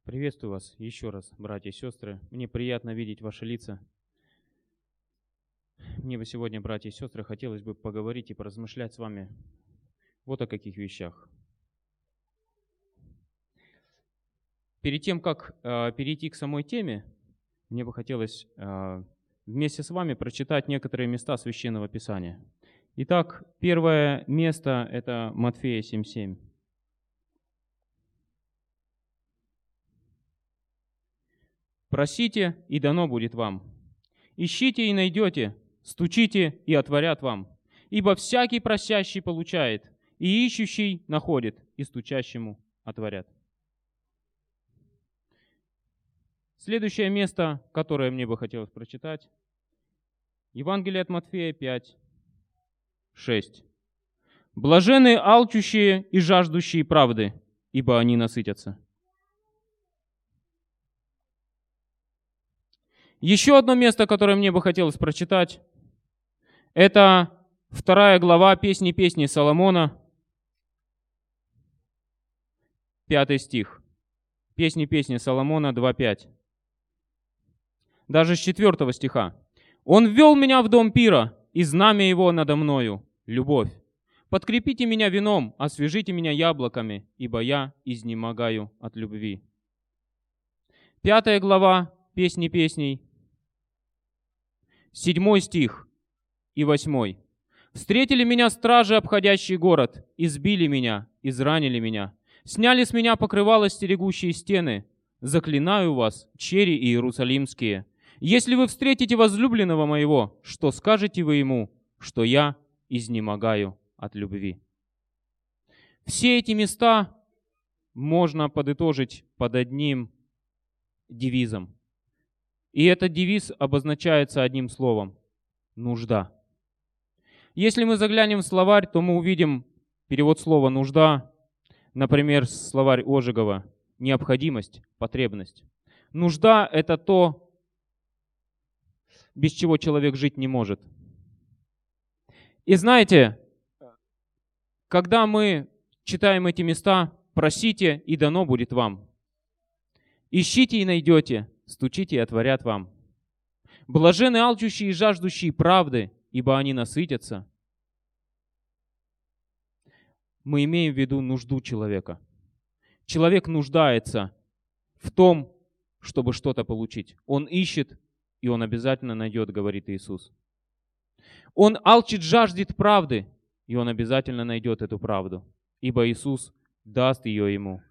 Приветствую вас еще раз, братья и сестры. Мне приятно видеть ваши лица. Мне бы сегодня, братья и сестры, хотелось бы поговорить и поразмышлять с вами вот о каких вещах. Перед тем, как перейти к самой теме, мне бы хотелось вместе с вами прочитать некоторые места Священного Писания. Итак, первое место — это Матфея 7:7. «Просите, и дано будет вам. Ищите, и найдете. Стучите, и отворят вам. Ибо всякий просящий получает, и ищущий находит, и стучащему отворят». Следующее место, которое мне бы хотелось прочитать, Евангелие от Матфея 5:6. «Блаженны алчущие и жаждущие правды, ибо они насытятся». Еще одно место, которое мне бы хотелось прочитать, это 2 глава Песни Соломона, 5 стих. Песни Соломона 2:5. Даже с 4 стиха. «Он ввел меня в дом пира, и знамя его надо мною — любовь. Подкрепите меня вином, освежите меня яблоками, ибо я изнемогаю от любви». 5 глава Песней, 7 стих и 8. «Встретили меня стражи, обходящие город, избили меня, изранили меня, сняли с меня покрывало стерегущие стены. Заклинаю вас, чери иерусалимские, если вы встретите возлюбленного моего, что скажете вы ему, что я изнемогаю от любви». Все эти места можно подытожить под одним девизом. И этот девиз обозначается одним словом — нужда. Если мы заглянем в словарь, то мы увидим перевод слова «нужда», например, словарь Ожегова — необходимость, потребность. Нужда — это то, без чего человек жить не может. И знаете, когда мы читаем эти места, просите, и дано будет вам. Ищите и найдете, стучите и отворят вам. Блаженны алчущие и жаждущие правды, ибо они насытятся. Мы имеем в виду нужду человека. Человек нуждается в том, чтобы что-то получить. Он ищет, и он обязательно найдет, говорит Иисус. Он алчит, жаждет правды, и он обязательно найдет эту правду, ибо Иисус даст ее ему.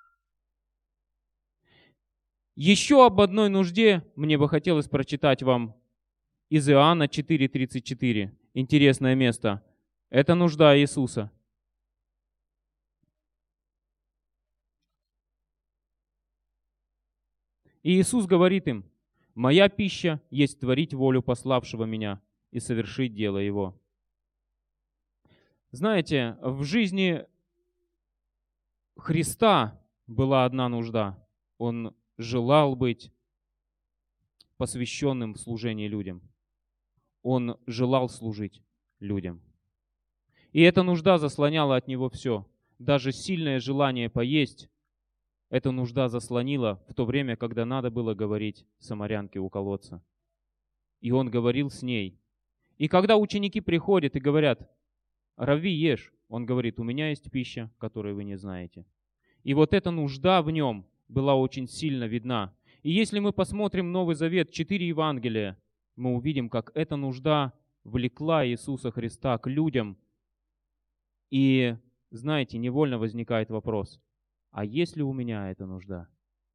Еще об одной нужде мне бы хотелось прочитать вам из Иоанна 4:34. Интересное место. Это нужда Иисуса. И Иисус говорит им: «Моя пища есть творить волю пославшего меня и совершить дело Его». Знаете, в жизни Христа была одна нужда. Он желал быть посвященным в служении людям. Он желал служить людям. И эта нужда заслоняла от него все. Даже сильное желание поесть, эта нужда заслонила в то время, когда надо было говорить самарянке у колодца. И он говорил с ней. И когда ученики приходят и говорят: «Рави, ешь», он говорит: «У меня есть пища, которую вы не знаете». И вот эта нужда в нем была очень сильно видна. И если мы посмотрим Новый Завет, 4 Евангелия, мы увидим, как эта нужда влекла Иисуса Христа к людям. И, знаете, невольно возникает вопрос: а есть ли у меня эта нужда?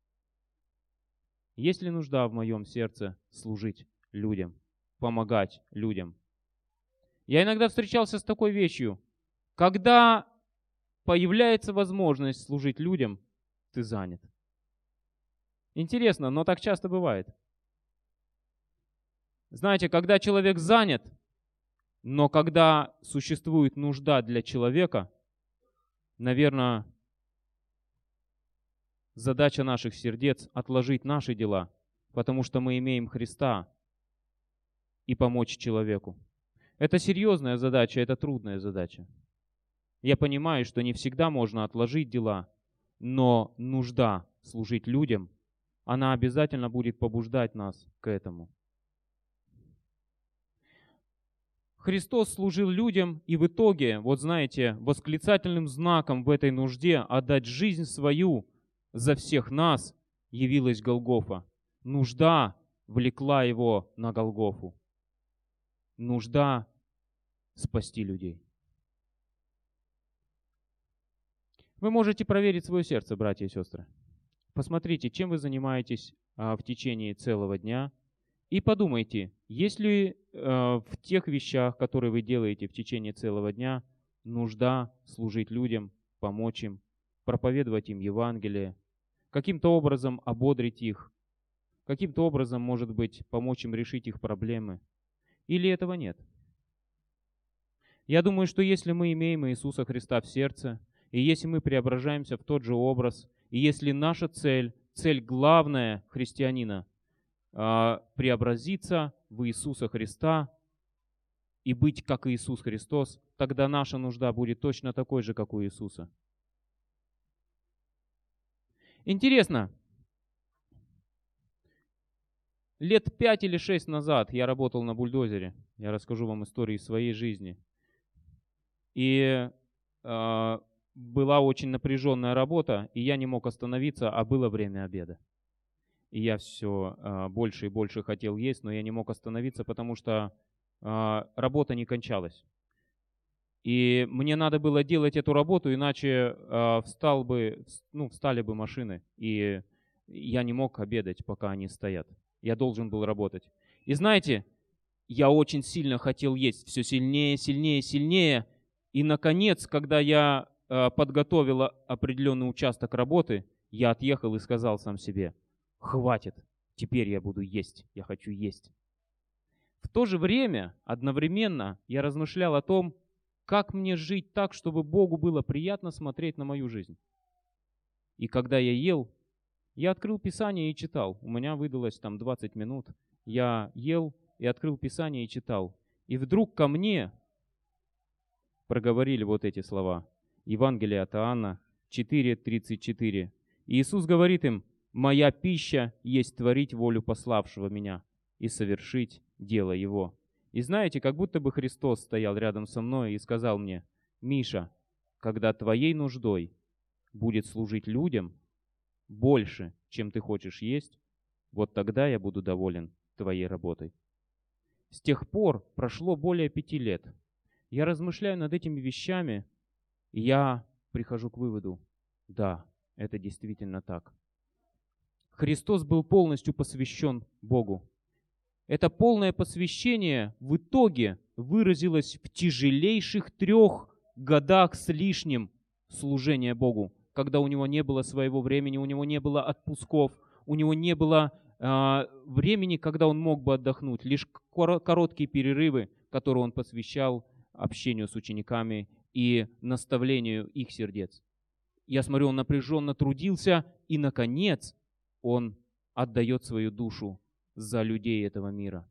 Есть ли нужда в моем сердце служить людям, помогать людям? Я иногда встречался с такой вещью: когда появляется возможность служить людям, ты занят. Интересно, но так часто бывает. Знаете, когда человек занят, но когда существует нужда для человека, наверное, задача наших сердец — отложить наши дела, потому что мы имеем Христа, и помочь человеку. Это серьезная задача, это трудная задача. Я понимаю, что не всегда можно отложить дела, но нужда служить людям, она обязательно будет побуждать нас к этому. Христос служил людям, и в итоге, вот знаете, восклицательным знаком в этой нужде отдать жизнь свою за всех нас явилась Голгофа. Нужда влекла его на Голгофу. Нужда спасти людей. Вы можете проверить свое сердце, братья и сестры. Посмотрите, чем вы занимаетесь в течение целого дня. И подумайте, есть ли в тех вещах, которые вы делаете в течение целого дня, нужда служить людям, помочь им, проповедовать им Евангелие, каким-то образом ободрить их, каким-то образом, может быть, помочь им решить их проблемы. Или этого нет? Я думаю, что если мы имеем Иисуса Христа в сердце, и если мы преображаемся в тот же образ, и если наша цель главная христианина, преобразиться в Иисуса Христа и быть как Иисус Христос, тогда наша нужда будет точно такой же, как у Иисуса. Интересно, лет 5 или 6 назад я работал на бульдозере. Я расскажу вам историю из своей жизни. И была очень напряженная работа, и я не мог остановиться, а было время обеда. И я все больше и больше хотел есть, но я не мог остановиться, потому что работа не кончалась. И мне надо было делать эту работу, иначе встали бы машины, и я не мог обедать, пока они стоят. Я должен был работать. И знаете, я очень сильно хотел есть, все сильнее, сильнее, сильнее. И, наконец, когда я подготовил определенный участок работы, я отъехал и сказал сам себе: «Хватит, теперь я буду есть, я хочу есть». В то же время, одновременно, я размышлял о том, как мне жить так, чтобы Богу было приятно смотреть на мою жизнь. И когда я ел, я открыл Писание и читал. У меня выдалось там 20 минут. Я ел и открыл Писание и читал. И вдруг ко мне проговорили вот эти слова. Евангелие от Иоанна 4:34. И Иисус говорит им: «Моя пища есть творить волю пославшего меня и совершить дело Его». И знаете, как будто бы Христос стоял рядом со мной и сказал мне: «Миша, когда твоей нуждой будет служить людям больше, чем ты хочешь есть, вот тогда я буду доволен твоей работой». С тех пор прошло более 5 лет. Я размышляю над этими вещами, и я прихожу к выводу: да, это действительно так. Христос был полностью посвящен Богу. Это полное посвящение в итоге выразилось в тяжелейших 3 годах с лишним служения Богу, когда у него не было своего времени, у него не было отпусков, у него не было времени, когда он мог бы отдохнуть, лишь короткие перерывы, которые он посвящал общению с учениками и наставлению их сердец. Я смотрю, он напряженно трудился, и, наконец, он отдает свою душу за людей этого мира.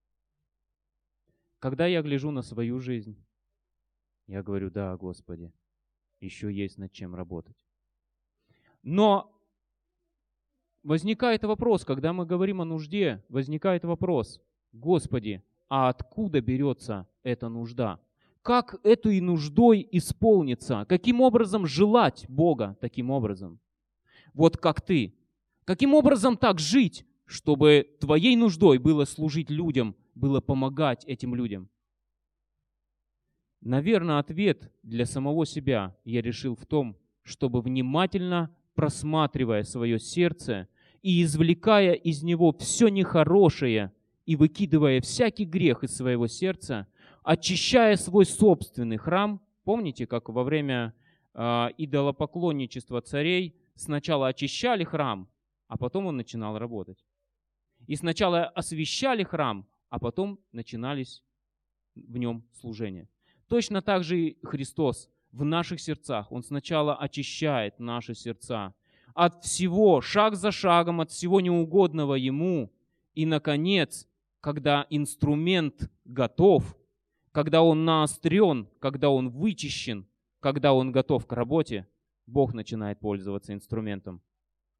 Когда я гляжу на свою жизнь, я говорю: да, Господи, еще есть над чем работать. Но возникает вопрос, когда мы говорим о нужде, возникает вопрос: Господи, а откуда берется эта нужда? Как этой нуждой исполниться? Каким образом желать Бога таким образом? Вот как ты. Каким образом так жить, чтобы твоей нуждой было служить людям, было помогать этим людям? Наверное, ответ для самого себя я решил в том, чтобы, внимательно просматривая свое сердце и извлекая из него все нехорошее и выкидывая всякий грех из своего сердца, очищая свой собственный храм. Помните, как во время идолопоклонничества царей сначала очищали храм, а потом он начинал работать. И сначала освящали храм, а потом начинались в нем служения. Точно так же и Христос в наших сердцах. Он сначала очищает наши сердца от всего, шаг за шагом, от всего неугодного Ему. И, наконец, когда инструмент готов, когда он наострен, когда он вычищен, когда он готов к работе, Бог начинает пользоваться инструментом.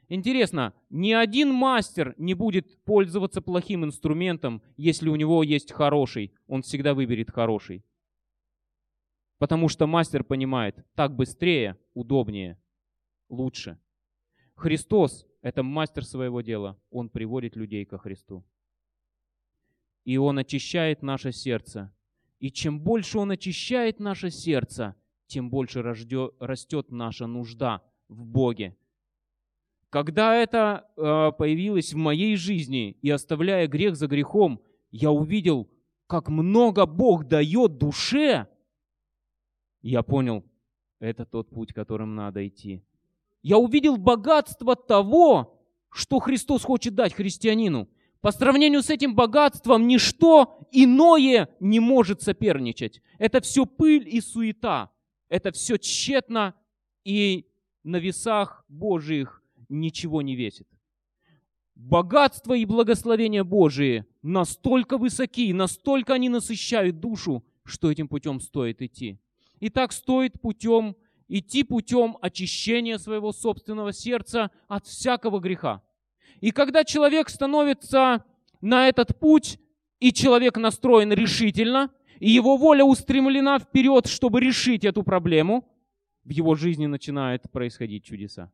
Интересно, ни один мастер не будет пользоваться плохим инструментом, если у него есть хороший. Он всегда выберет хороший. Потому что мастер понимает, так быстрее, удобнее, лучше. Христос — это мастер своего дела. Он приводит людей ко Христу. И Он очищает наше сердце. И чем больше Он очищает наше сердце, тем больше растет наша нужда в Боге. Когда это появилось в моей жизни, и оставляя грех за грехом, я увидел, как много Бог дает душе. Я понял, это тот путь, которым надо идти. Я увидел богатство того, что Христос хочет дать христианину. По сравнению с этим богатством ничто иное не может соперничать. Это все пыль и суета. Это все тщетно, и на весах Божьих ничего не весит. Богатство и благословения Божии настолько высоки, настолько они насыщают душу, что этим путем стоит идти. И так стоит идти путем очищения своего собственного сердца от всякого греха. И когда человек становится на этот путь, и человек настроен решительно, и его воля устремлена вперед, чтобы решить эту проблему, в его жизни начинают происходить чудеса.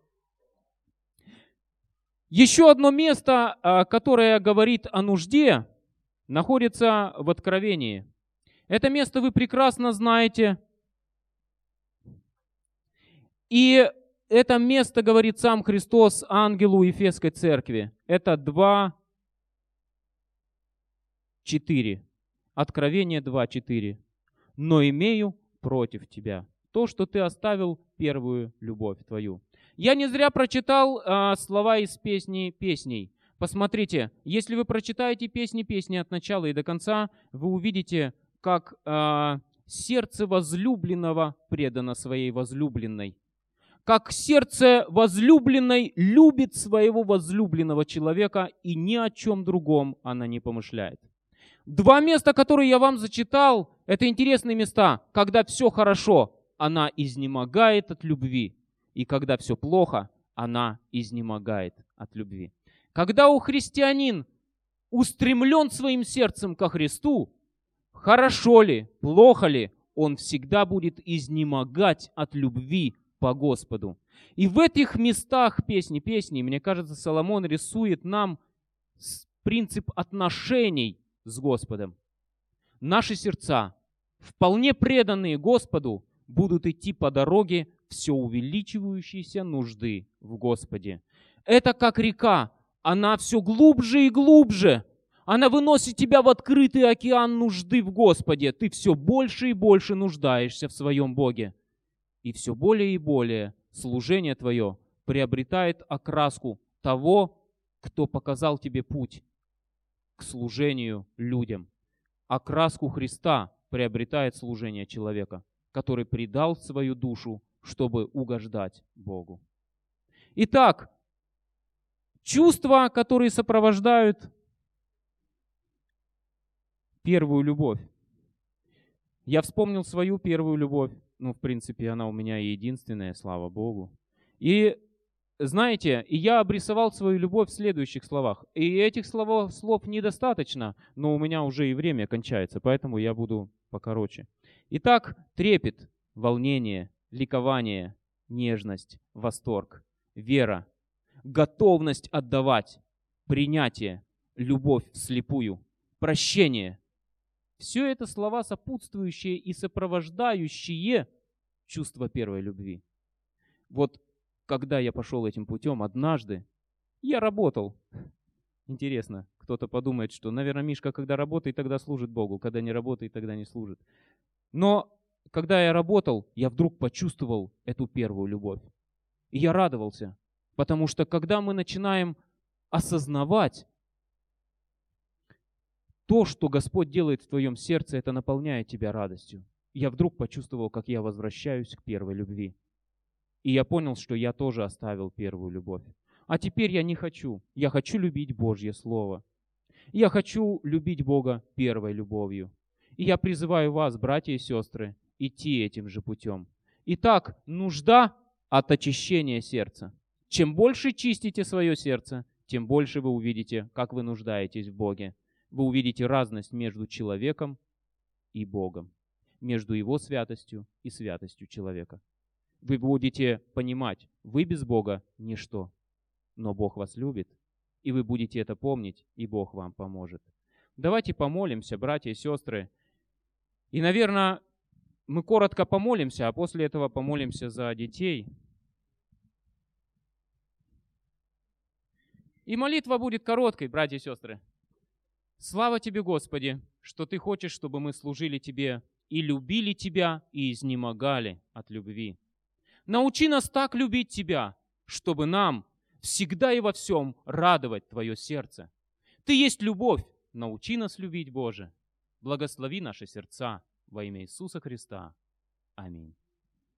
Еще одно место, которое говорит о нужде, находится в Откровении. Это место вы прекрасно знаете. И это место говорит сам Христос ангелу Ефесской церкви. Это 2:4. Откровение 2:4. «Но имею против тебя то, что ты оставил первую любовь твою». Я не зря прочитал слова из песни песней. Посмотрите, если вы прочитаете песни от начала и до конца, вы увидите, как сердце возлюбленного предано своей возлюбленной. Как сердце возлюбленной любит своего возлюбленного человека, и ни о чем другом она не помышляет. 2 места, которые я вам зачитал, это интересные места. Когда все хорошо, она изнемогает от любви. И когда все плохо, она изнемогает от любви. Когда христианин устремлен своим сердцем ко Христу, хорошо ли, плохо ли, он всегда будет изнемогать от любви по Господу. И в этих местах песни, мне кажется, Соломон рисует нам принцип отношений с Господом. Наши сердца, вполне преданные Господу, будут идти по дороге все увеличивающейся нужды в Господе. Это как река, она все глубже и глубже. Она выносит тебя в открытый океан нужды в Господе. Ты все больше и больше нуждаешься в своем Боге. И все более и более служение твое приобретает окраску того, кто показал тебе путь к служению людям. Окраску Христа приобретает служение человека, который предал свою душу, чтобы угождать Богу. Итак, чувства, которые сопровождают первую любовь. Я вспомнил свою первую любовь. В принципе, она у меня и единственная, слава Богу. И знаете, я обрисовал свою любовь в следующих словах. И этих слов недостаточно, но у меня уже и время кончается, поэтому я буду покороче. Итак, трепет, волнение, ликование, нежность, восторг, вера, готовность отдавать, принятие, любовь вслепую, прощение. Все это слова, сопутствующие и сопровождающие чувство первой любви. Вот когда я пошел этим путем однажды, я работал. Интересно, кто-то подумает, что, наверное, Мишка, когда работает, тогда служит Богу, когда не работает, тогда не служит. Но когда я работал, я вдруг почувствовал эту первую любовь. И я радовался, потому что когда мы начинаем осознавать то, что Господь делает в твоем сердце, это наполняет тебя радостью. Я вдруг почувствовал, как я возвращаюсь к первой любви. И я понял, что я тоже оставил первую любовь. А теперь я не хочу. Я хочу любить Божье Слово. Я хочу любить Бога первой любовью. И я призываю вас, братья и сестры, идти этим же путем. Итак, нужда от очищения сердца. Чем больше чистите свое сердце, тем больше вы увидите, как вы нуждаетесь в Боге. Вы увидите разность между человеком и Богом, между Его святостью и святостью человека. Вы будете понимать, вы без Бога – ничто, но Бог вас любит, и вы будете это помнить, и Бог вам поможет. Давайте помолимся, братья и сестры. И, наверное, мы коротко помолимся, а после этого помолимся за детей. И молитва будет короткой, братья и сестры. Слава Тебе, Господи, что Ты хочешь, чтобы мы служили Тебе и любили Тебя, и изнемогали от любви. Научи нас так любить Тебя, чтобы нам всегда и во всем радовать Твое сердце. Ты есть любовь, научи нас любить, Боже. Благослови наши сердца во имя Иисуса Христа. Аминь.